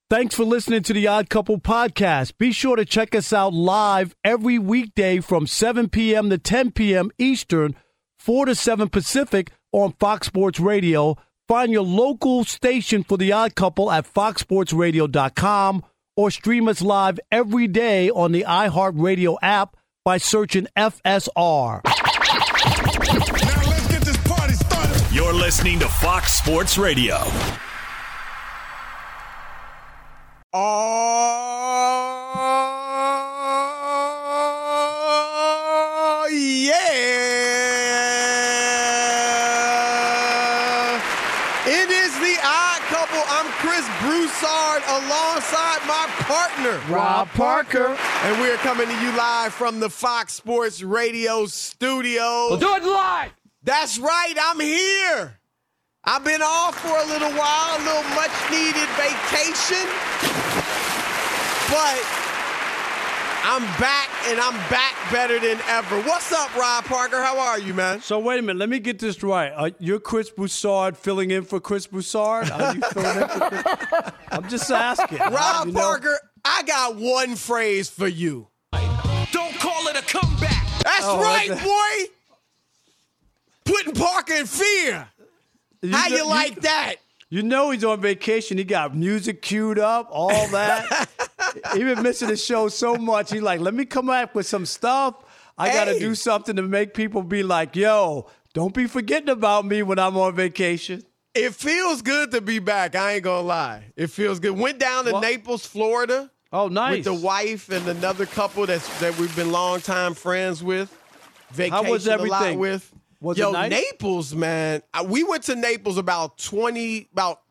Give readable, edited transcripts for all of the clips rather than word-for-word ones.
Thanks for listening to the Odd Couple podcast. Be sure to check us out live every weekday from 7 p.m. to 10 p.m. Eastern, 4 to 7 Pacific on Fox Sports Radio. Find your local station for the Odd Couple at foxsportsradio.com or stream us live every day on the iHeartRadio app by searching FSR. Now let's get this party started. You're listening to Fox Sports Radio. Oh, yeah. It is the Odd Couple. I'm Chris Broussard alongside my partner, Rob Parker. And we're coming to you live from the Fox Sports Radio studio. We'll do it live. That's right. I'm here. I've been off for a little while, a little much-needed vacation. But I'm back, and I'm back better than ever. What's up, Rob Parker? How are you, man? So wait a minute. Let me get this right. You're Chris Broussard filling in for Chris Broussard? Are you filling in for Chris? I'm just asking. Rob Parker, I got one phrase for you. Don't call it a comeback. That's right, boy. Putting Parker in fear. How you like that? You know he's on vacation. He got music queued up, all that. He been missing the show so much. He's like, let me come back with some stuff. I got to do something to make people be like, yo, don't be forgetting about me when I'm on vacation. It feels good to be back. I ain't going to lie. It feels good. Went down to Naples, Florida. Oh, nice. With the wife and another couple that we've been longtime friends with. Vacation How was everything? A lot with. Was it nice? Naples, man. We went to Naples about 18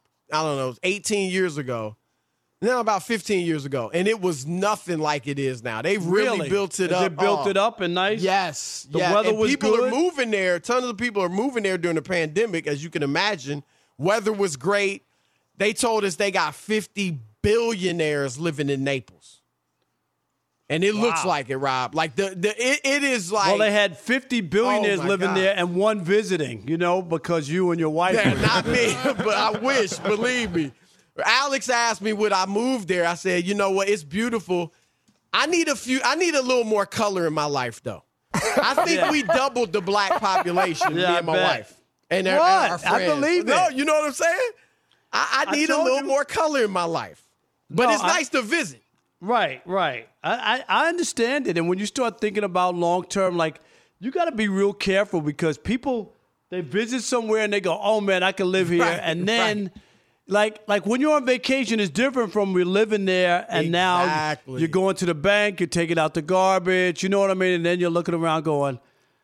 years ago. No, about 15 years ago. And it was nothing like it is now. They've really built it up. They built it up and nice? Yes. The weather and was people good? are moving there. Tons of people are moving there during the pandemic, as you can imagine. Weather was great. They told us they got 50 billionaires living in Naples. And it looks like it, Rob. Like it is like. Well, they had 50 billionaires living there and one visiting, because you and your wife. Yeah, not me, but I wish, believe me. Alex asked me would I move there. I said, you know what? It's beautiful. I need a little more color in my life, though. I think we doubled the black population, me and my wife. And our friends. I believe it. No, you know what I'm saying? I need a little more color in my life. But it's nice to visit. Right. I understand it. And when you start thinking about long-term, like, you got to be real careful because people, they visit somewhere and they go, oh, man, I can live here. Right, and then, like when you're on vacation, it's different from we're living there and now you're going to the bank, you're taking out the garbage, you know what I mean? And then you're looking around going,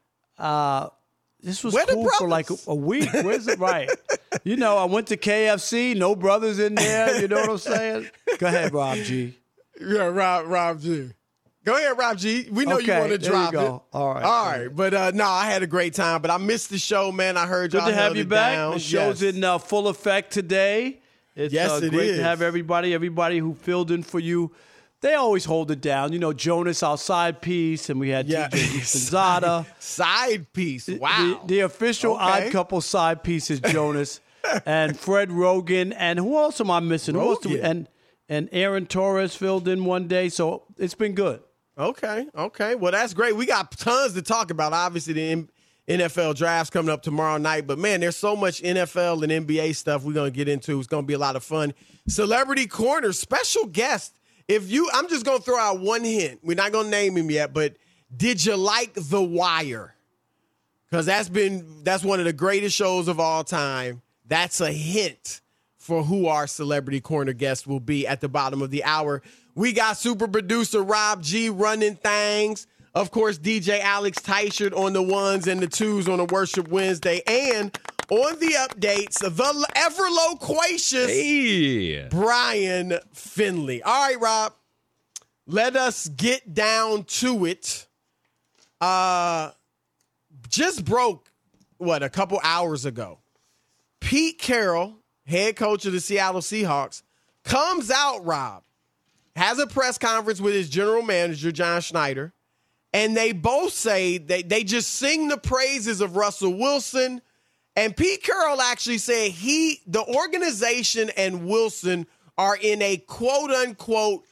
this was cool for like a week. Where's it? Right. I went to KFC, no brothers in there. You know what I'm saying? Go ahead, Rob G. Yeah, Rob G. Go ahead, Rob G. We know you want to drop it. All right. But I had a great time. But I missed the show, man. I heard y'all good to have you back. Down. The show's in full effect today. It's great to have everybody who filled in for you. They always hold it down. Jonas, our side piece, and we had TJ Gonzada. Side piece. Wow. The official Odd Couple side piece is Jonas and Fred Rogan. And who else am I missing? Rogan. And Aaron Torres filled in one day, so it's been good. Okay. Well, that's great. We got tons to talk about. Obviously, the NFL draft's coming up tomorrow night. But, man, there's so much NFL and NBA stuff we're going to get into. It's going to be a lot of fun. Celebrity Corner, special guest. I'm just going to throw out one hint. We're not going to name him yet, but did you like The Wire? Because that's one of the greatest shows of all time. That's a hint for who our Celebrity Corner guest will be at the bottom of the hour. We got super producer Rob G running things. Of course, DJ Alex Teichert on the ones and the twos on a Worship Wednesday. And on the updates, the ever-loquacious Brian Finley. All right, Rob, let us get down to it. Just broke, a couple hours ago. Pete Carroll, head coach of the Seattle Seahawks, comes out, Rob, has a press conference with his general manager, John Schneider, and they both say they just sing the praises of Russell Wilson. And Pete Carroll actually said the organization and Wilson are in a quote-unquote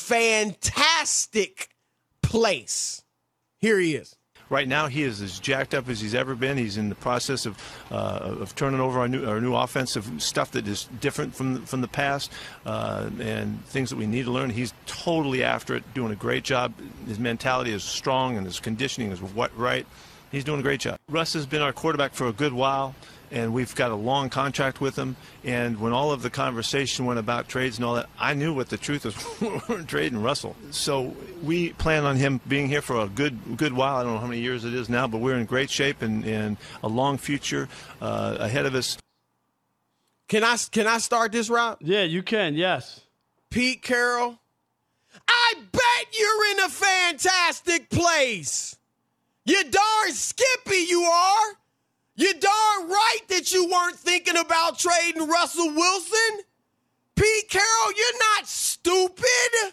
fantastic place. Here he is. Right now, he is as jacked up as he's ever been. He's in the process of turning over our new offensive stuff that is different from the past and things that we need to learn. He's totally after it, doing a great job. His mentality is strong and his conditioning is right. He's doing a great job. Russ has been our quarterback for a good while, and we've got a long contract with him. And when all of the conversation went about trades and all that, I knew what the truth was. We weren't trading Russell. So we plan on him being here for a good while. I don't know how many years it is now, but we're in great shape and a long future ahead of us. Can I start this, Rob? Yeah, you can, yes. Pete Carroll, I bet you're in a fantastic place. You darn skippy you are. You darn right that you weren't thinking about trading Russell Wilson. Pete Carroll, you're not stupid.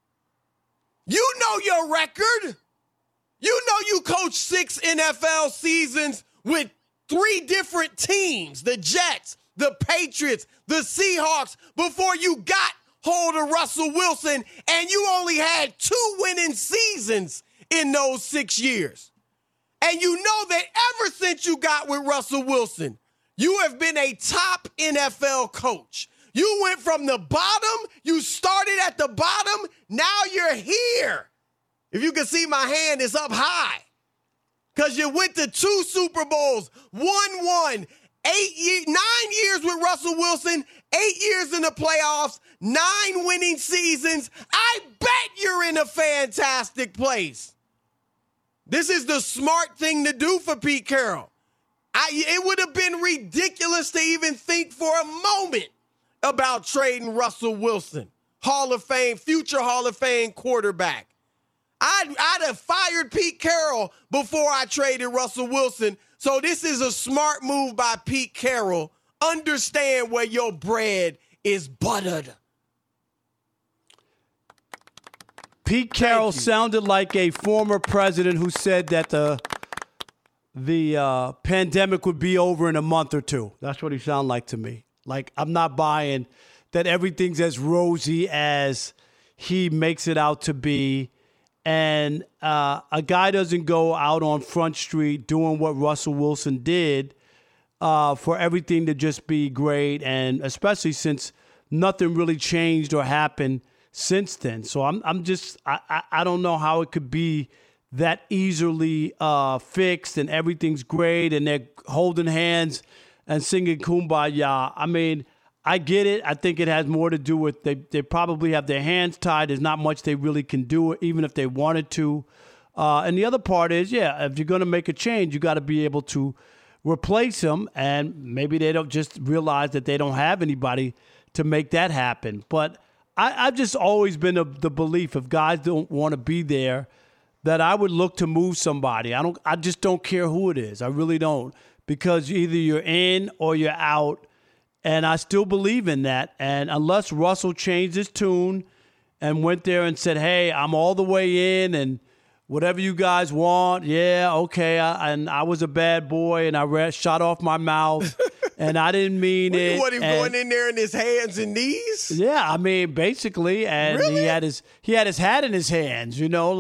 You know your record. You know you coached 6 NFL seasons with 3 different teams, the Jets, the Patriots, the Seahawks, before you got hold of Russell Wilson, and you only had 2 winning seasons in those 6 years. And you know that ever since you got with Russell Wilson, you have been a top NFL coach. You went from the bottom, you started at the bottom, now you're here. If you can see my hand, it's up high. Because you went to 2 Super Bowls, won 9 years with Russell Wilson, 8 years in the playoffs, 9 winning seasons. I bet you're in a fantastic place. This is the smart thing to do for Pete Carroll. It would have been ridiculous to even think for a moment about trading Russell Wilson, Hall of Fame, future Hall of Fame quarterback. I'd have fired Pete Carroll before I traded Russell Wilson. So this is a smart move by Pete Carroll. Understand where your bread is buttered. Pete Carroll sounded like a former president who said that the pandemic would be over in a month or 2. That's what he sounded like to me. Like, I'm not buying that everything's as rosy as he makes it out to be. And a guy doesn't go out on Front Street doing what Russell Wilson did for everything to just be great, and especially since nothing really changed or happened since then. So I don't know how it could be that easily fixed and everything's great and they're holding hands and singing Kumbaya. I mean, I get it. I think it has more to do with they probably have their hands tied. There's not much they really can do, even if they wanted to. And the other part is, if you're going to make a change, you got to be able to replace him. And maybe they don't just realize that they don't have anybody to make that happen. But I've just always been of the belief if guys don't want to be there, that I would look to move somebody. I just don't care who it is. I really don't, because either you're in or you're out, and I still believe in that. And unless Russell changed his tune and went there and said, "Hey, I'm all the way in, and whatever you guys want, yeah, okay." And I was a bad boy, and I shot off my mouth. And I didn't mean it. What, him going in there in his hands and knees? Yeah, I mean, basically. And really? he had his hat in his hands,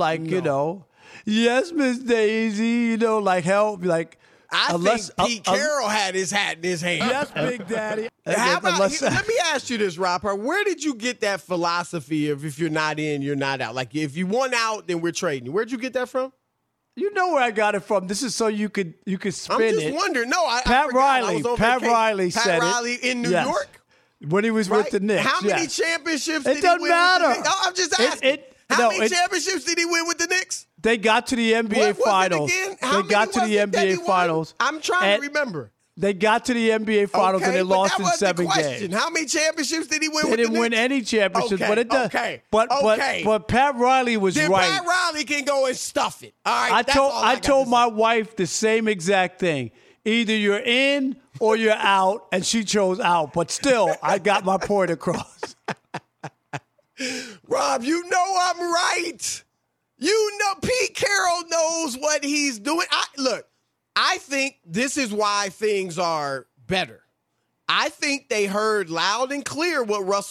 yes, Miss Daisy, like help, like. I think Pete Carroll had his hat in his hand. Yes, Big Daddy. Let me ask you this, Robert. Where did you get that philosophy of if you're not in, you're not out? Like, if you want out, then we're trading you. Where'd you get that from? You know where I got it from. This is so you could spin it. I'm just wondering. No, Pat Riley said it. Pat Riley in New York? When he was with the Knicks. How many championships did he win with the Knicks? No, I'm just asking. How many championships did he win with the Knicks? They got to the NBA Finals. They got to the NBA Finals. I'm trying to remember. They got to the NBA Finals and they lost in 7 games. How many championships did he win with the Knicks? They didn't win any championships, but it does. Okay. But Pat Riley was then right. Pat Riley can go and stuff it. All right. I told my wife the same exact thing. Either you're in or you're out, and she chose out. But still, I got my point across. Rob, you know I'm right. You know Pete Carroll knows what he's doing. I think this is why things are better. I think they heard loud and clear what Russell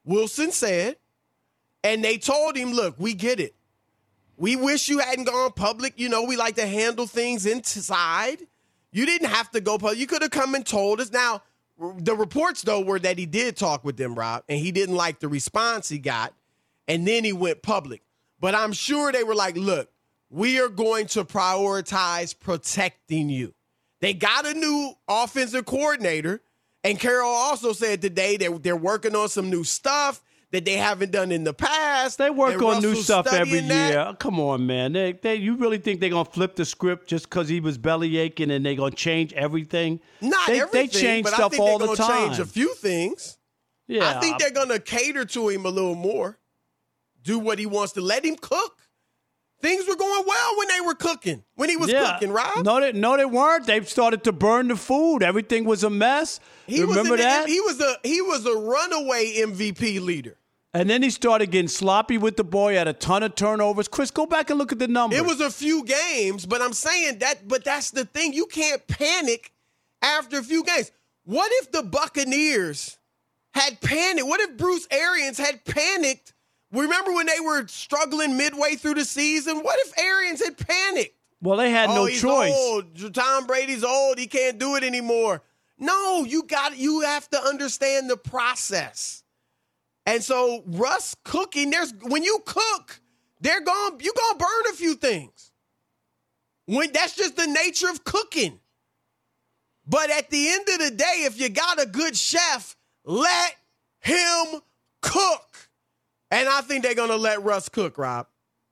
Wilson said, and they told him, look, we get it. We wish you hadn't gone public. You know, we like to handle things inside. You didn't have to go public. You could have come and told us. Now, the reports, though, were that he did talk with them, Rob, and he didn't like the response he got, and then he went public. But I'm sure they were like, look, we are going to prioritize protecting you. They got a new offensive coordinator, and Carroll also said today that they're working on some new stuff that they haven't done in the past. They work on new stuff every year. That. Come on, man. You really think they're going to flip the script just because he was belly aching and they're going to change everything? Not everything, they change but stuff I think all they're the going to time. change a few things. Yeah, I think they're going to cater to him a little more, do what he wants to, let him cook. Things were going well when they were cooking, when he was cooking, Rob. No, they weren't. They started to burn the food. Everything was a mess. Remember that? He was a runaway MVP leader. And then he started getting sloppy with the ball. He had a ton of turnovers. Chris, go back and look at the numbers. It was a few games, but I'm saying that. But that's the thing. You can't panic after a few games. What if the Buccaneers had panicked? What if Bruce Arians had panicked? Remember when they were struggling midway through the season? What if Arians had panicked? Well, they had no he's choice. Old. Tom Brady's old. He can't do it anymore. No, you have to understand the process. And so Russ cooking, when you cook, you're gonna burn a few things. That's just the nature of cooking. But at the end of the day, if you got a good chef, let him cook. And I think they're gonna let Russ cook, Rob.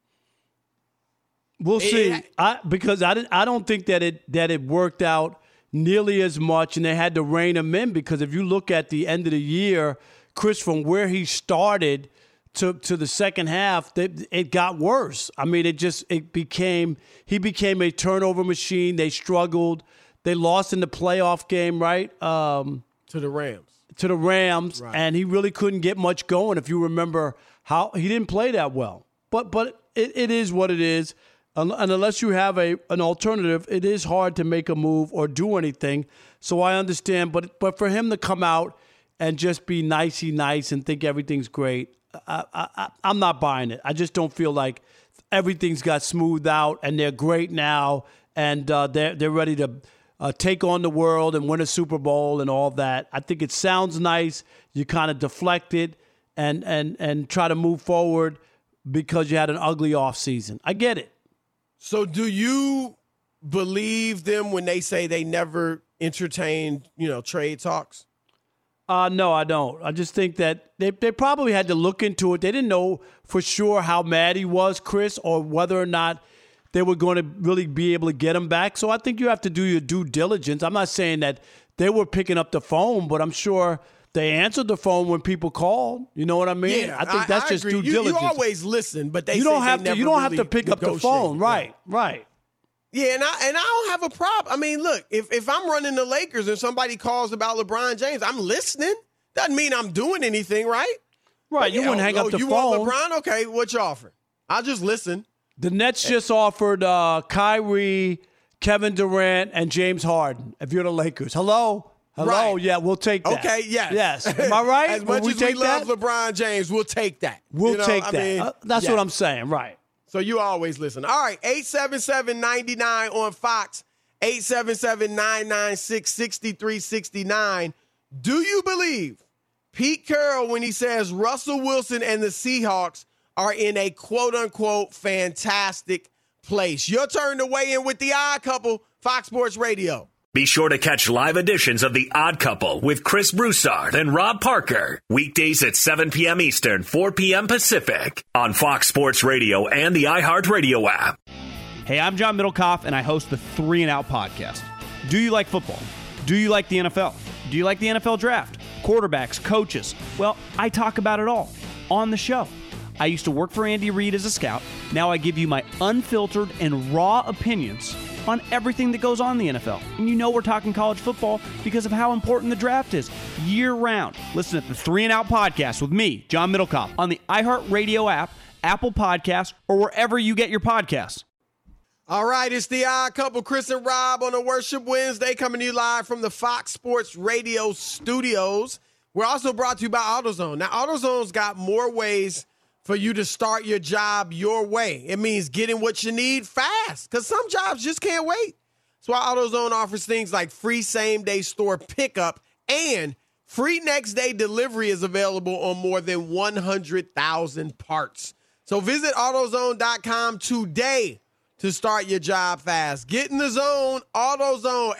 We'll see. Because I don't think that it worked out nearly as much, and they had to rein him in. Because if you look at the end of the year, Chris, from where he started to the second half, it got worse. I mean, he became a turnover machine. They struggled. They lost in the playoff game, right? To the Rams, right. And he really couldn't get much going. If you remember how he didn't play that well, but it is what it is. And unless you have an alternative, it is hard to make a move or do anything. So I understand, but for him to come out and just be nicey nice and think everything's great, I'm not buying it. I just don't feel like everything's got smoothed out and they're great now and they're ready to take on the world and win a Super Bowl and all that. I think it sounds nice. You kind of deflect it and try to move forward because you had an ugly offseason. I get it. So do you believe them when they say they never entertained, trade talks? No, I don't. I just think that they probably had to look into it. They didn't know for sure how mad he was, Chris, or whether or not they were going to really be able to get him back. So I think you have to do your due diligence. I'm not saying that they were picking up the phone, but I'm sure they answered the phone when people called. You know what I mean? Yeah, I think that's just agree. due diligence. You always listen, but you don't have to pick up the phone. Right. Yeah, and I don't have a problem. I mean, look, if I'm running the Lakers and somebody calls about LeBron James, I'm listening. Doesn't mean I'm doing anything, right? Right. You wouldn't hang up the phone. You want LeBron? Okay, what you offering? I'll just listen. The Nets just offered Kyrie, Kevin Durant, and James Harden. If you're the Lakers, hello, right. Yeah, we'll take that. Okay, yes. Am I right? As much as we love LeBron James, we'll take that. We'll take that. That's what I'm saying, right? So you always listen. All right, 877-99 on Fox, 877-996-6369. Do you believe Pete Carroll when he says Russell Wilson and the Seahawks are in a quote-unquote fantastic place? Your turn to weigh in with The Odd Couple, Fox Sports Radio. Be sure to catch live editions of The Odd Couple with Chris Broussard and Rob Parker. Weekdays at 7 p.m. Eastern, 4 p.m. Pacific on Fox Sports Radio and the iHeartRadio app. Hey, I'm John Middlecoff, and I host the 3 and Out podcast. Do you like football? Do you like the NFL? Do you like the NFL draft? Quarterbacks, coaches? Well, I talk about it all on the show. I used to work for Andy Reid as a scout. Now I give you my unfiltered and raw opinions on everything that goes on in the NFL. And you know we're talking college football because of how important the draft is year-round. Listen to the 3 and Out podcast with me, John Middlecoff, on the iHeartRadio app, Apple Podcasts, or wherever you get your podcasts. All right, it's The Odd Couple, Chris and Rob on a Worship Wednesday, coming to you live from the Fox Sports Radio studios. We're also brought to you by AutoZone. Now, AutoZone's got more ways for you to start your job your way. It means getting what you need fast, because some jobs just can't wait. That's why AutoZone offers things like free same-day store pickup and free next-day delivery is available on more than 100,000 parts. So visit AutoZone.com today to start your job fast. Get in the zone, AutoZone,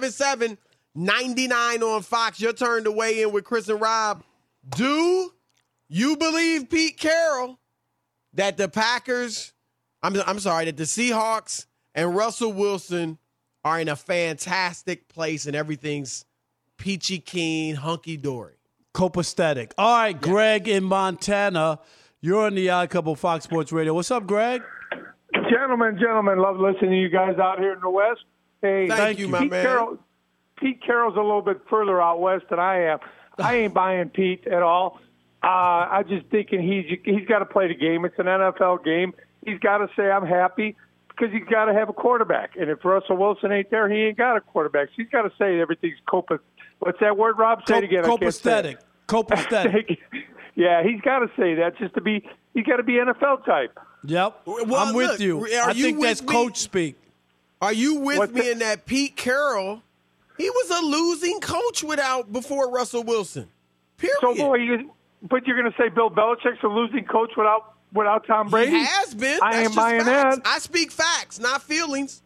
877-99 on Fox. Your turn to weigh in with Chris and Rob. Do you believe, Pete Carroll, that the Packers, that the Seahawks and Russell Wilson are in a fantastic place and everything's peachy keen, hunky-dory? Copacetic. All right, Greg in Montana. You're on the Odd Couple Fox Sports Radio. What's up, Greg? Gentlemen, love listening to you guys out here in the West. Hey, Thank you, my man. Pete Carroll's a little bit further out west than I am. I ain't buying Pete at all. I'm just thinking he's got to play the game. It's an NFL game. He's got to say I'm happy because he's got to have a quarterback. And if Russell Wilson ain't there, he ain't got a quarterback. So he's got to say everything's What's that word, Rob? Say it again. Copacetic. Copacetic. Yeah, he's got to say that he's got to be NFL type. Yep. Well, I'm with you. I think that's coach speak. Are you with me in that Pete Carroll, he was a losing coach before Russell Wilson? Period. So, but you're going to say Bill Belichick's a losing coach without Tom Brady? He has been. I ain't buying that. I speak facts, not feelings.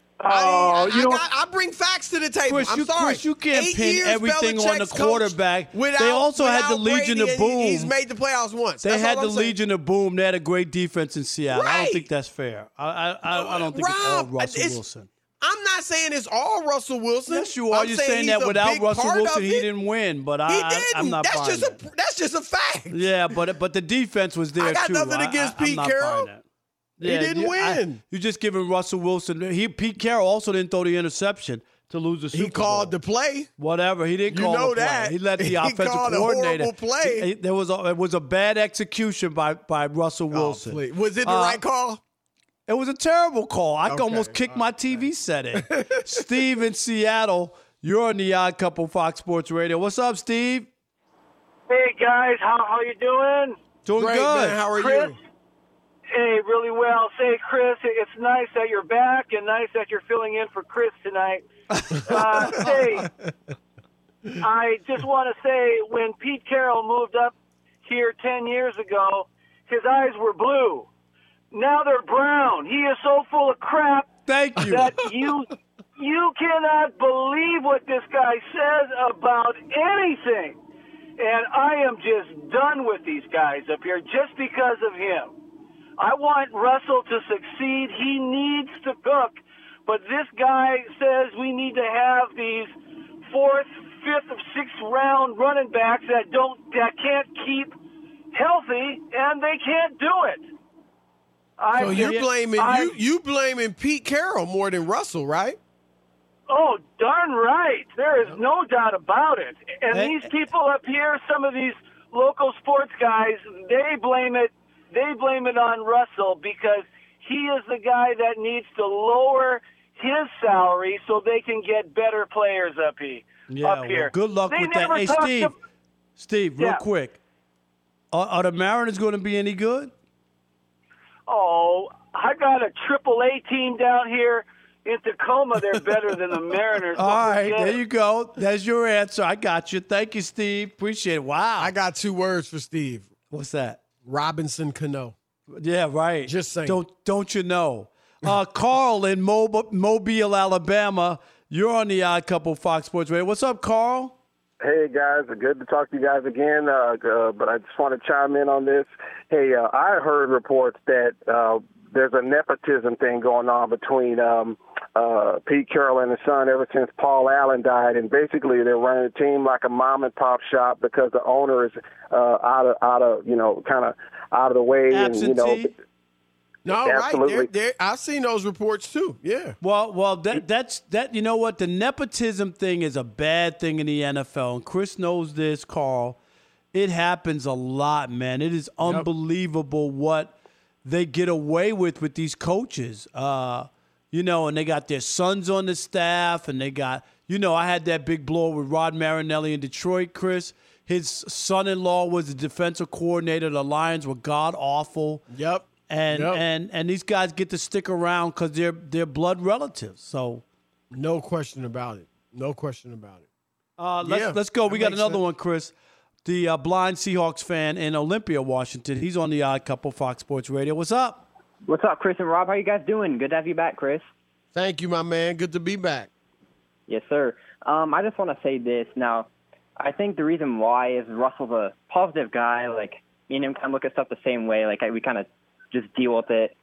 I bring facts to the table. Chris, I'm sorry. Chris, you can't pin everything on the Belichick's quarterback. They also had the Legion Brady, of Boom. He's made the playoffs once. They had the Legion of Boom. They had a great defense in Seattle. Right. I don't think that's fair. I don't think it's all Russell Wilson. I'm not saying it's all Russell Wilson. Yes, you are. You're saying that without Russell Wilson, he didn't win. But I'm not buying that. That's just a fact. Yeah, but the defense was there, too. I got nothing against Pete Carroll. Yeah, he didn't win. You're just giving Russell Wilson. Pete Carroll also didn't throw the interception to lose the Super Bowl. He called the play. Whatever. He didn't call the play. That. He let the offensive called coordinator. A horrible play. It was a bad execution by Russell Wilson. Please. Was it the right call? It was a terrible call. I almost kicked my TV set in. Steve in Seattle, you're on the Odd Couple Fox Sports Radio. What's up, Steve? Hey, guys. How you doing? Doing Great, good. Man. How are Chris? you? Hey, really well. Say, Chris, it's nice that you're back and nice that you're filling in for Chris tonight. Hey, I just want to say when Pete Carroll moved up here 10 years ago, his eyes were blue. Now they're brown. He is so full of crap. Thank you. That you cannot believe what this guy says about anything. And I am just done with these guys up here just because of him. I want Russell to succeed. He needs to cook. But this guy says we need to have these 4th, 5th, 6th round running backs that can't keep healthy, and they can't do it. So you blaming Pete Carroll more than Russell, right? Oh, darn right. There is no doubt about it. And these people up here, some of these local sports guys, they blame it on Russell because he is the guy that needs to lower his salary so they can get better players up here. Well, good luck with that. Hey, Steve, real quick. Are the Mariners going to be any good? Oh, I got a AAA team down here in Tacoma. They're better than the Mariners. All right, there you go. That's your answer. I got you. Thank you, Steve. Appreciate it. Wow. I got 2 words for Steve. What's that? Robinson Cano. Yeah, right. Just saying. Don't you know? Carl in Mobile, Alabama. You're on the Odd Couple Fox Sports Radio. What's up, Carl? Hey, guys. Good to talk to you guys again. But I just want to chime in on this. Hey, I heard reports that there's a nepotism thing going on between Pete Carroll and his son ever since Paul Allen died, and basically they're running a team like a mom and pop shop because the owner is out of the way. Absentee? And No, absolutely. right. I've seen those reports too. Yeah. Well, that's you know what? The nepotism thing is a bad thing in the NFL, and Chris knows this, Carl. It happens a lot, man. It is unbelievable what they get away with these coaches. And they got their sons on the staff, and they got, I had that big blow with Rod Marinelli in Detroit, Chris. His son-in-law was the defensive coordinator. The Lions were god-awful. Yep. And these guys get to stick around because they're blood relatives. So, no question about it. No question about it. Let's go. We got another sense. one, Chris. The blind Seahawks fan in Olympia, Washington. He's on the Odd Couple, Fox Sports Radio. What's up? What's up, Chris and Rob? How you guys doing? Good to have you back, Chris. Thank you, my man. Good to be back. Yes, sir. I just want to say this. Now, I think the reason why is Russell's a positive guy. Like, me and him kind of look at stuff the same way. Like, we kind of just deal with it.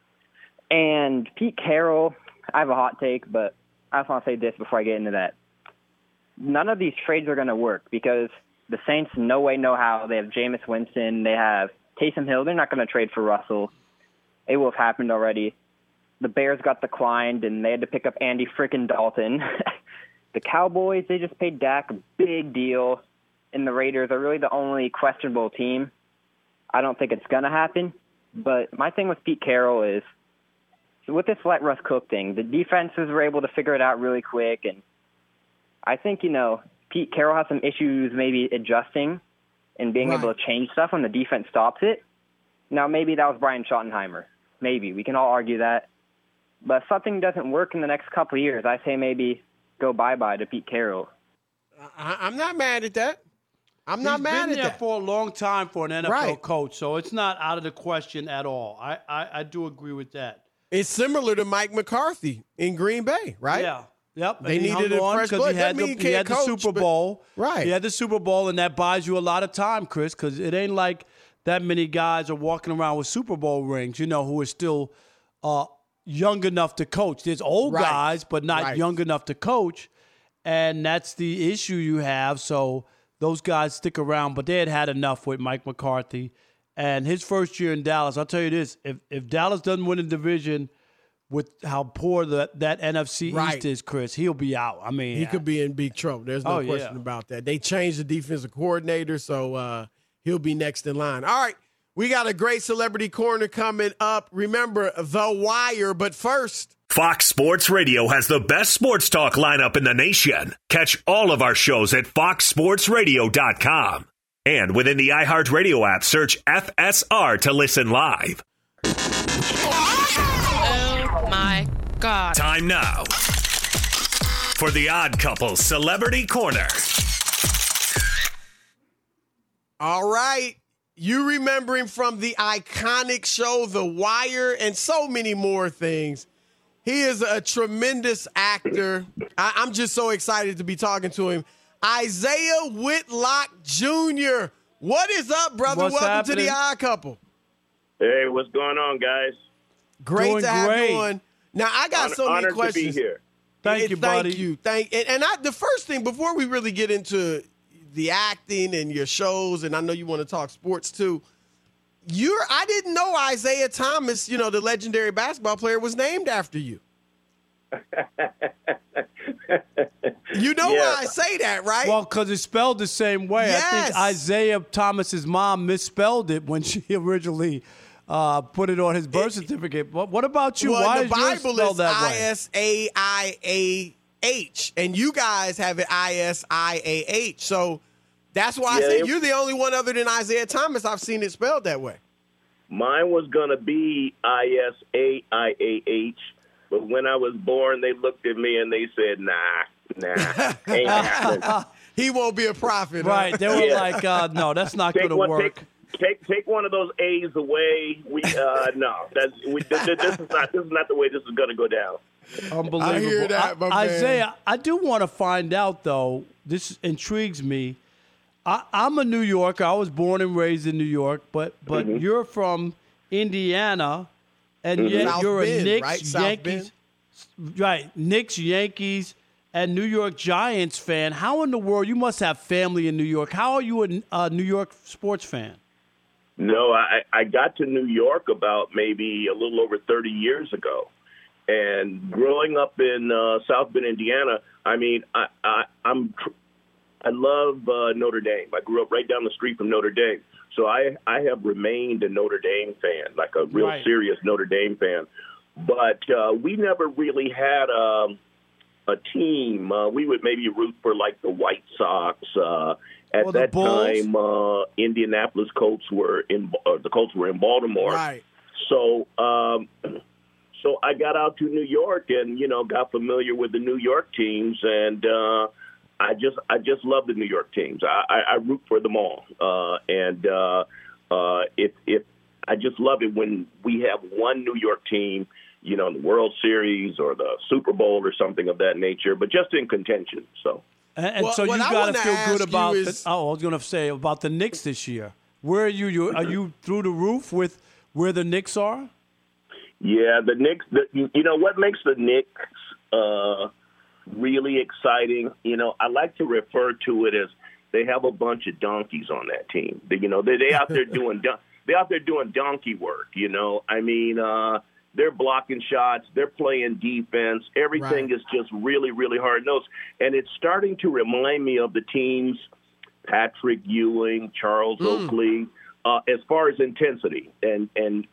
And Pete Carroll, I have a hot take, but I just want to say this before I get into that. None of these trades are going to work because the Saints, no way, no how. They have Jameis Winston. They have Taysom Hill. They're not going to trade for Russell. It will have happened already. The Bears got declined, and they had to pick up Andy frickin' Dalton. The Cowboys, they just paid Dak a big deal, and the Raiders are really the only questionable team. I don't think it's going to happen. But my thing with Pete Carroll is, with this let Russ cook thing, the defenses were able to figure it out really quick, and I think, Pete Carroll has some issues maybe adjusting and being able to change stuff when the defense stops it. Now, maybe that was Brian Schottenheimer. Maybe. We can all argue that. But if something doesn't work in the next couple of years, I say maybe go bye-bye to Pete Carroll. I'm not mad at that. I'm not mad at that. He's been there for a long time for an NFL coach, so it's not out of the question at all. I do agree with that. It's similar to Mike McCarthy in Green Bay, right? Yeah. Yep. They needed a fresh blood. He had the Super Bowl. Right. He had the Super Bowl, and that buys you a lot of time, Chris, because it ain't like that many guys are walking around with Super Bowl rings, who are still young enough to coach. There's old guys, but not young enough to coach, and that's the issue you have. So those guys stick around, but they had enough with Mike McCarthy. And his first year in Dallas, I'll tell you this, if Dallas doesn't win the division with how poor that NFC East is, Chris, he'll be out. I mean, he could be in big trouble. There's no question about that. They changed the defensive coordinator, so he'll be next in line. All right, we got a great celebrity corner coming up. Remember, The Wire, but first, Fox Sports Radio has the best sports talk lineup in the nation. Catch all of our shows at foxsportsradio.com. And within the iHeartRadio app, search FSR to listen live. Oh, my God. Time now for the Odd Couple Celebrity Corner. All right. You remember him from the iconic show The Wire and so many more things. He is a tremendous actor. I'm just so excited to be talking to him. Isaiah Whitlock Jr. What is up, brother? What's Welcome happening? to the Odd Couple. Hey, what's going on, guys? Great to have you on. Now, I got so many questions. Honored to be here. Thank you, buddy. Thank you. And the first thing, before we really get into the acting and your shows, and I know you want to talk sports too, I didn't know Isaiah Thomas, the legendary basketball player, was named after you. You know why I say that, right? Well, because it's spelled the same way. Yes. I think Isaiah Thomas's mom misspelled it when she originally put it on his birth certificate. What about you? Well, Why the is yours Bible spelled is that way? ISAIAH, and you guys have it ISIAH. So that's why I said you're the only one other than Isaiah Thomas I've seen it spelled that way. Mine was going to be ISAIAH, but when I was born, they looked at me and they said, nah, ain't happening. He won't be a prophet. Right. They were like, no, that's not going to work. Take one of those A's away. This is not the way this is going to go down. Unbelievable. I hear that, my man. Isaiah, I do want to find out, though, this intrigues me. I'm a New Yorker. I was born and raised in New York, but you're from Indiana, and yet you're a Knicks, Yankees, Knicks, Yankees, and New York Giants fan. How in the world? You must have family in New York. How are you a New York sports fan? No, I got to New York about maybe a little over 30 years ago. And growing up in South Bend, Indiana, I mean, I love Notre Dame. I grew up right down the street from Notre Dame. So I have remained a Notre Dame fan, like a real serious Notre Dame fan. But we never really had a team. We would maybe root for, like, the White Sox At that time, Indianapolis Colts were the Colts were in Baltimore. Right. So, so I got out to New York and got familiar with the New York teams, and I just love the New York teams. I root for them all, and if I just love it when we have one New York team, in the World Series or the Super Bowl or something of that nature, but just in contention. So. And so you got to feel good about I was going to say about the Knicks this year. Where are you? Are you through the roof with where the Knicks are? Yeah, the Knicks. What makes the Knicks really exciting? I like to refer to it as they have a bunch of donkeys on that team. They out there doing donkey work. They're blocking shots. They're playing defense. Everything is just really, really hard-nosed. And it's starting to remind me of the teams, Patrick Ewing, Charles Oakley, as far as intensity and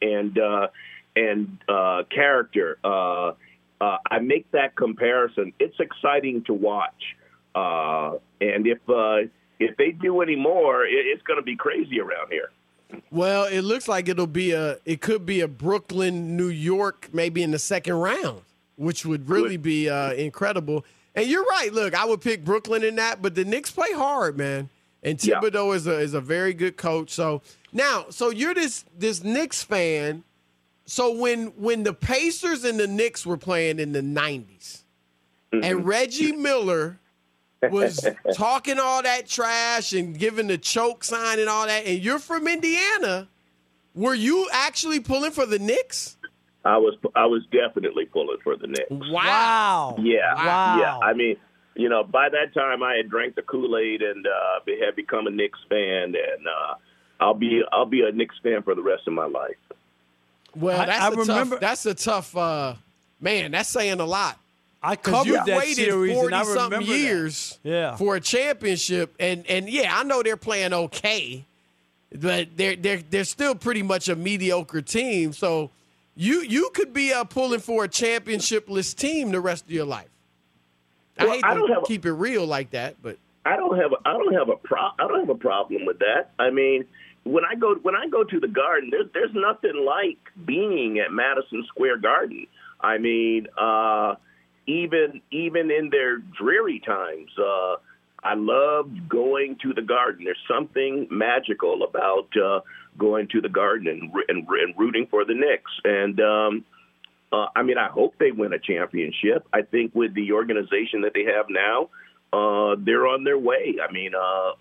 character. I make that comparison. It's exciting to watch. And if they do any more, it's going to be crazy around here. Well, it looks like it could be a Brooklyn, New York, maybe in the second round, which would really be incredible. And you're right. Look, I would pick Brooklyn in that, but the Knicks play hard, man. And Thibodeau is a very good coach. So now, you're this Knicks fan. So when the Pacers and the Knicks were playing in the 90s, and Reggie Miller was talking all that trash and giving the choke sign and all that, and you're from Indiana, were you actually pulling for the Knicks? I was definitely pulling for the Knicks. Wow. Yeah. Wow. Yeah. I mean, by that time I had drank the Kool-Aid and had become a Knicks fan, and I'll be a Knicks fan for the rest of my life. Well, that's a tough man. That's saying a lot. I covered that waited series, and I remember 40-something years for a championship, and I know they're playing okay, but they're still pretty much a mediocre team. So you could be pulling for a championship-less team the rest of your life. Well, I hate to keep it real like that, but I don't have a problem with that. I mean, when I go to the Garden, there's nothing like being at Madison Square Garden. I mean, even in their dreary times, I loved going to the Garden. There's something magical about going to the Garden and rooting for the Knicks. And I mean, I hope they win a championship. I think with the organization that they have now, they're on their way. I mean,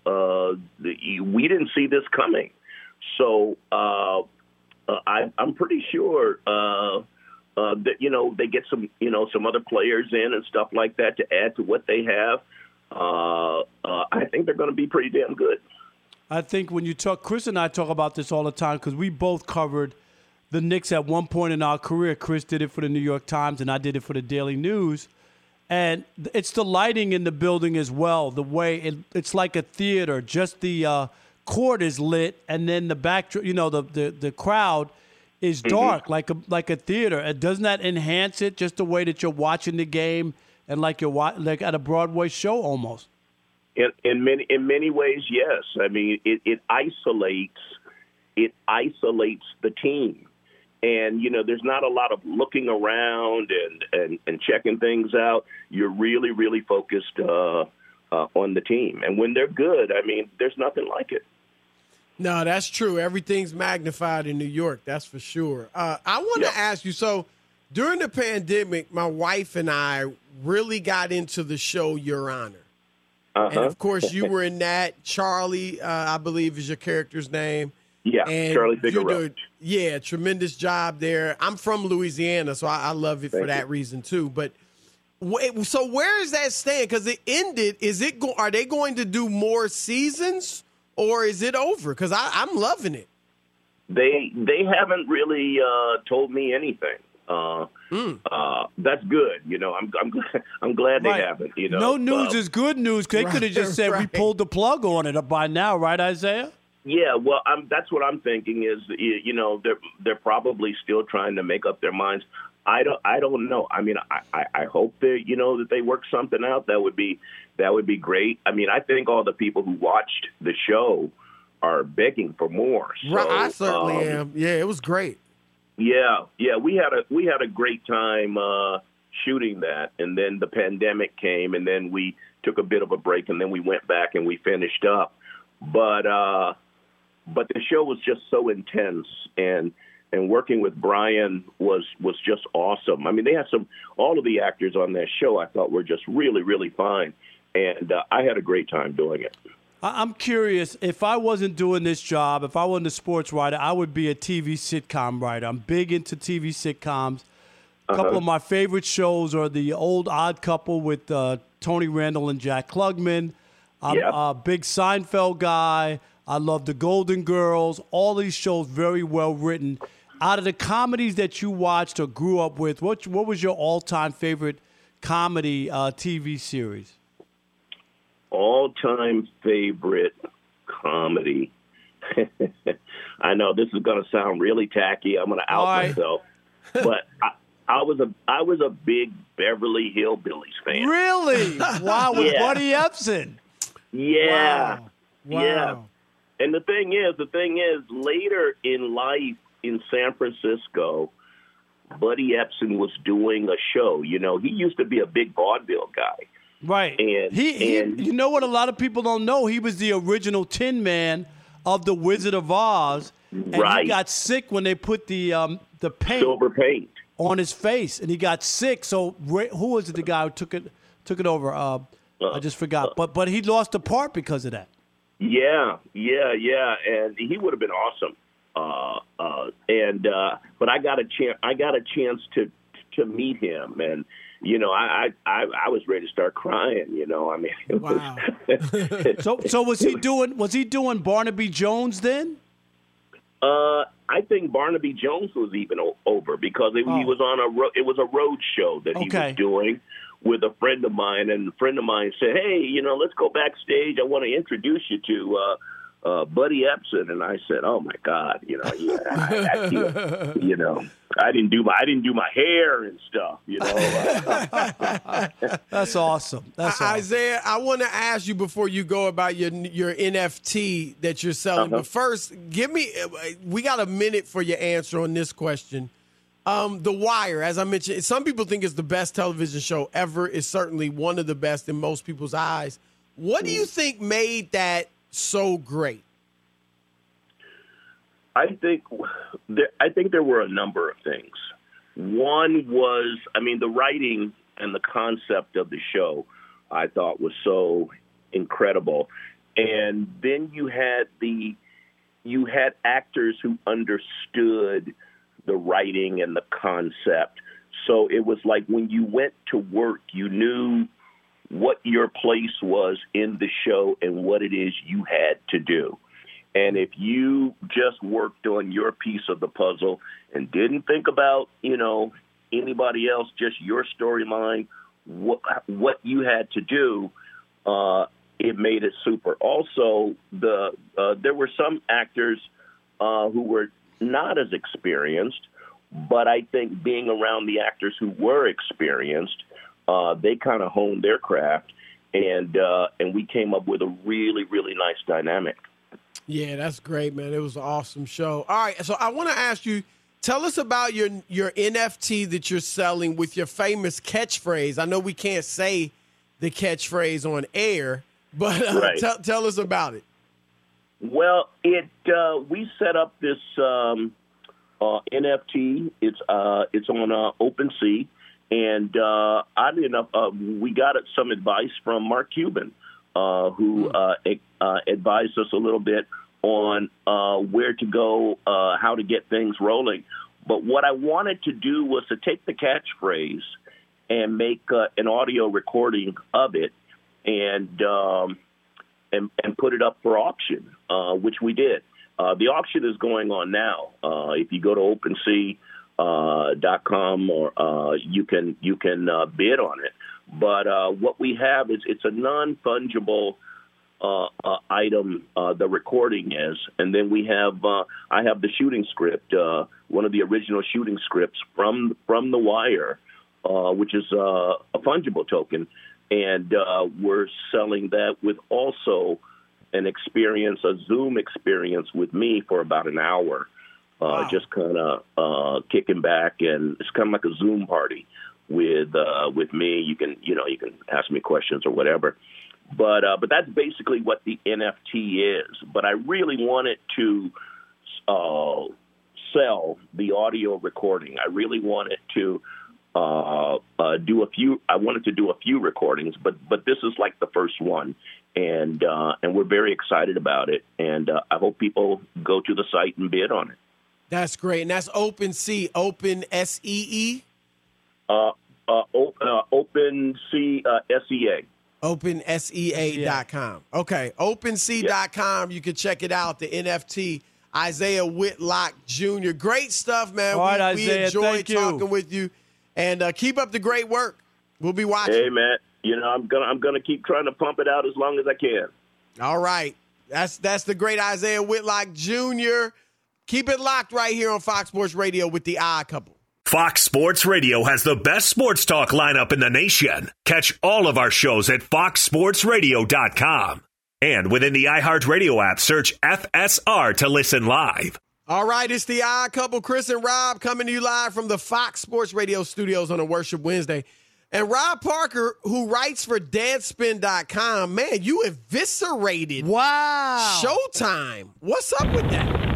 we didn't see this coming. So I'm pretty sure that, they get some other players in and stuff like that to add to what they have. I think they're going to be pretty damn good. I think when you talk, Chris and I talk about this all the time because we both covered the Knicks at one point in our career. Chris did it for the New York Times, and I did it for the Daily News. And it's the lighting in the building as well. The way it's like a theater. Just the court is lit, and then the back, the crowd is dark, like a theater. And doesn't that enhance it? Just the way that you're watching the game, and like you're like at a Broadway show almost. In many ways, yes. I mean, it isolates the team. And, there's not a lot of looking around and checking things out. You're really, really focused on the team. And when they're good, I mean, there's nothing like it. No, that's true. Everything's magnified in New York. That's for sure. I want to ask you, so during the pandemic, my wife and I really got into the show Your Honor. And, of course, you were in that. Charlie, I believe, is your character's name. Yeah, and Charlie Figueroa. Tremendous job there. I'm from Louisiana, so I love it for that reason too. But so where is that stand? Because it ended. Are they going to do more seasons, or is it over? Because I'm loving it. They haven't really told me anything. That's good. I'm glad they haven't. No news is good news. They could have just said we pulled the plug on it by now, right, Isaiah? Yeah, well, that's what I'm thinking is, they're probably still trying to make up their minds. I don't know. I mean, I hope that that they work something out. That would be great. I mean, I think all the people who watched the show are begging for more. So, Right, I certainly am. Yeah, it was great. Yeah, we had a great time shooting that, and then the pandemic came, and then we took a bit of a break, and then we went back and we finished up. But the show was just so intense, and working with Brian was just awesome. I mean, they had all of the actors on that show I thought were just really, really fine, and I had a great time doing it. I'm curious, if I wasn't doing this job, if I wasn't a sports writer, I would be a TV sitcom writer. I'm big into TV sitcoms. A couple of my favorite shows are the old Odd Couple with Tony Randall and Jack Klugman. I'm a big Seinfeld guy. I love The Golden Girls. All these shows very well written. Out of the comedies that you watched or grew up with, what was your all-time favorite comedy TV series? All-time favorite comedy. I know this is going to sound really tacky. I'm going to out myself, but I was a big Beverly Hillbillies fan. Really? Wow, with Buddy Epson. Yeah. Wow. Yeah. And the thing is, later in life in San Francisco, Buddy Epson was doing a show. He used to be a big vaudeville guy. Right. And you know what a lot of people don't know? He was the original Tin Man of The Wizard of Oz. And he got sick when they put the paint. Silver paint. On his face. And he got sick. So who was it, the guy who took it over? I just forgot. But he lost the part because of that. Yeah. And he would have been awesome. But I got a chance to meet him, and I was ready to start crying. I mean, it was. So was he doing Barnaby Jones then? I think Barnaby Jones was even over because he was on it was a road show that he was doing with a friend of mine, and a friend of mine said, "Hey, let's go backstage. I want to introduce you to Buddy Epson." And I said, "Oh my God, I didn't do my hair and stuff, That's awesome. Isaiah, I want to ask you before you go about your NFT that you're selling. But first, we got a minute for your answer on this question. The Wire, as I mentioned, some people think it's the best television show ever. It's certainly one of the best in most people's eyes. What do you think made that so great? I think there were a number of things. One was, the writing and the concept of the show I thought was so incredible. And then you had actors who understood the writing and the concept. So it was like when you went to work, you knew what your place was in the show and what it is you had to do. And if you just worked on your piece of the puzzle and didn't think about, anybody else, just your storyline, what you had to do, it made it super. Also, there were some actors who were not as experienced, but I think being around the actors who were experienced, they kind of honed their craft, and we came up with a really, really nice dynamic. Yeah, that's great, man. It was an awesome show. All right, so I want to ask you, tell us about your NFT that you're selling with your famous catchphrase. I know we can't say the catchphrase on air, but tell us about it. Well, we set up this NFT. It's on OpenSea, and oddly enough, we got some advice from Mark Cuban, who advised us a little bit on where to go, how to get things rolling. But what I wanted to do was to take the catchphrase and make an audio recording of it, and put it up for auction, which we did. The auction is going on now. If you go to OpenSea.com, or you can bid on it. But what we have is it's a non-fungible item the recording is, and then we have I have the shooting script, one of the original shooting scripts from The Wire, which is a fungible token, and we're selling that with also an experience, a Zoom experience with me for about an hour, just kind of kicking back, and it's kind of like a Zoom party with me. You can ask me questions or whatever. But that's basically what the NFT is. But I really wanted to sell the audio recording. I really wanted to do a few. I wanted to do a few recordings, but this is like the first one, and we're very excited about it. And I hope people go to the site and bid on it. That's great, and that's OpenSea, Open SEE. OpenSea SEA. OpenSEA.com. Okay, OpenSea.com. You can check it out. The NFT, Isaiah Whitlock Jr. Great stuff, man. All right, we Isaiah, enjoyed thank you. talking with you, and keep up the great work. We'll be watching. Hey, man. I'm gonna keep trying to pump it out as long as I can. All right, that's the great Isaiah Whitlock Jr. Keep it locked right here on Fox Sports Radio with the Odd Couple. Fox Sports Radio has the best sports talk lineup in the nation. Catch all of our shows at foxsportsradio.com. And within the iHeartRadio app, search FSR to listen live. All right, it's the Odd Couple, Chris and Rob, coming to you live from the Fox Sports Radio studios on a Worship Wednesday. And Rob Parker, who writes for Deadspin.com, man, you eviscerated Showtime. What's up with that?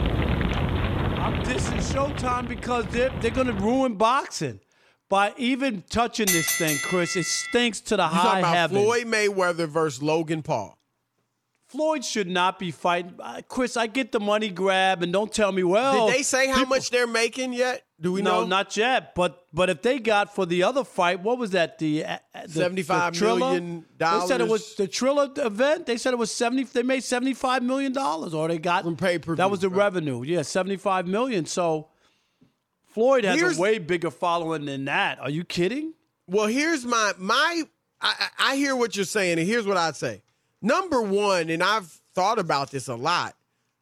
This is Showtime because they're going to ruin boxing by even touching this thing, Chris. It stinks to the high heaven. Floyd Mayweather versus Logan Paul. Floyd should not be fighting. Chris, I get the money grab, and don't tell me, well. Did they say how much they're making yet? Do we know? No, not yet. But if they got for the other fight, what was that? The $75 million. They said it was the Triller event. They said it was They made $75 million, or they got from pay-per-view. That was the revenue. Yeah, $75 million. So Floyd has a way bigger following than that. Are you kidding? Well, here's I hear what you're saying, and here's what I'd say. Number one, and I've thought about this a lot,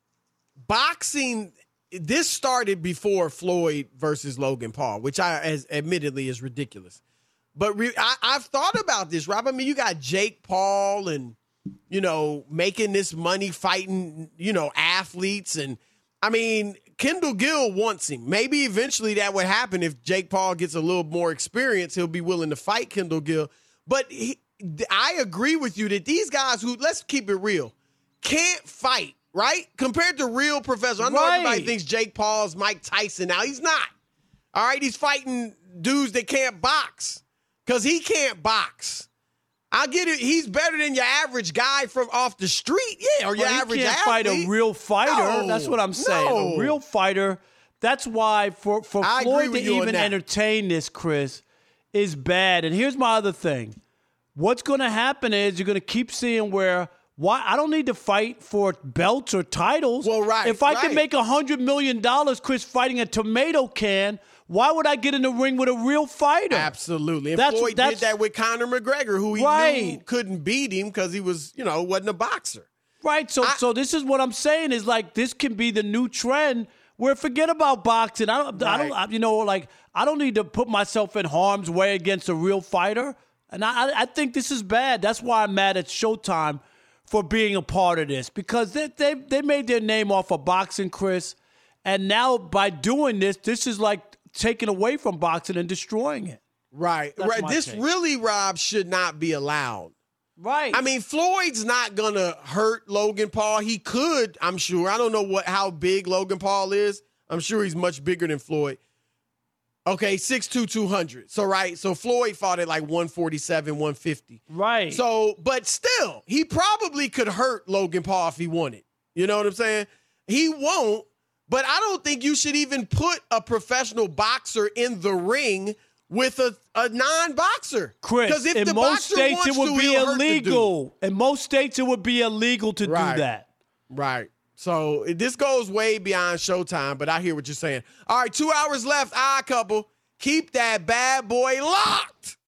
boxing, this started before Floyd versus Logan Paul, which admittedly is ridiculous. But I've thought about this, Rob. I mean, you got Jake Paul and, making this money fighting, athletes. And, I mean, Kendall Gill wants him. Maybe eventually that would happen if Jake Paul gets a little more experience. He'll be willing to fight Kendall Gill. But I agree with you that these guys who, let's keep it real, can't fight, right? Compared to real professionals. I know everybody thinks Jake Paul's Mike Tyson. Now, he's not. All right? He's fighting dudes that can't box because he can't box. I get it. He's better than your average guy from off the street. Yeah, or your average athlete. He can't fight a real fighter. No, that's what I'm saying. No. A real fighter. That's why for Floyd to even entertain this, Chris, is bad. And here's my other thing. What's going to happen is you're going to keep seeing why I don't need to fight for belts or titles. Well, right. If I can make $100 million, Chris, fighting a tomato can, why would I get in the ring with a real fighter? Absolutely. And Floyd did that with Conor McGregor, who he knew couldn't beat him because he was, wasn't a boxer. Right. So this is what I'm saying is like this can be the new trend where forget about boxing. I don't need to put myself in harm's way against a real fighter. And I think this is bad. That's why I'm mad at Showtime for being a part of this because they made their name off of boxing, Chris. And now by doing this is like taking away from boxing and destroying it. Right. This really, Rob, should not be allowed. Right. I mean, Floyd's not going to hurt Logan Paul. He could, I'm sure. I don't know how big Logan Paul is. I'm sure he's much bigger than Floyd. Okay, 6'2", 200. So Floyd fought at like 147, 150. Right. So, but still, he probably could hurt Logan Paul if he wanted. You know what I'm saying? He won't, but I don't think you should even put a professional boxer in the ring with a non-boxer. Chris, if in the most states it would be illegal. In most states it would be illegal to do that. Right. So this goes way beyond Showtime, but I hear what you're saying. All right, 2 hours left. Odd Couple. Keep that bad boy locked.